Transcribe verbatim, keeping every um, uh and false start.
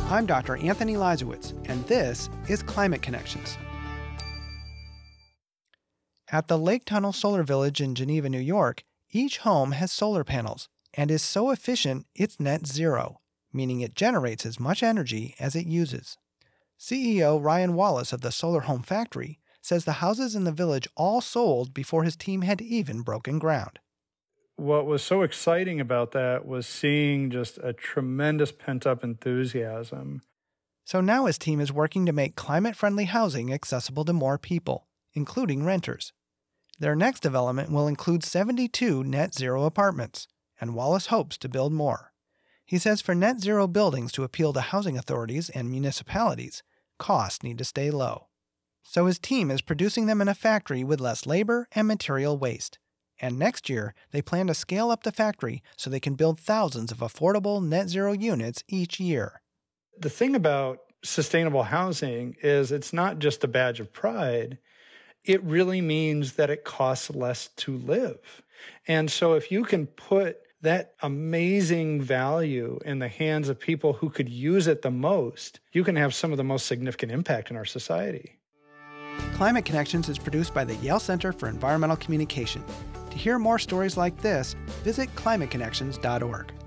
I'm Doctor Anthony Leisowitz, and this is Climate Connections. At the Lake Tunnel Solar Village in Geneva, New York, each home has solar panels and is so efficient it's net zero, meaning it generates as much energy as it uses. C E O Ryan Wallace of the Solar Home Factory says the houses in the village all sold before his team had even broken ground. What was so exciting about that was seeing just a tremendous pent-up enthusiasm. So now his team is working to make climate-friendly housing accessible to more people, including renters. Their next development will include seventy-two net zero apartments, and Wallace hopes to build more. He says for net zero buildings to appeal to housing authorities and municipalities, costs need to stay low. So his team is producing them in a factory with less labor and material waste. And next year, they plan to scale up the factory so they can build thousands of affordable net zero units each year. The thing about sustainable housing is it's not just a badge of pride. It really means that it costs less to live. And so if you can put that amazing value in the hands of people who could use it the most, you can have some of the most significant impact in our society. Climate Connections is produced by the Yale Center for Environmental Communication. To hear more stories like this, visit climate connections dot org.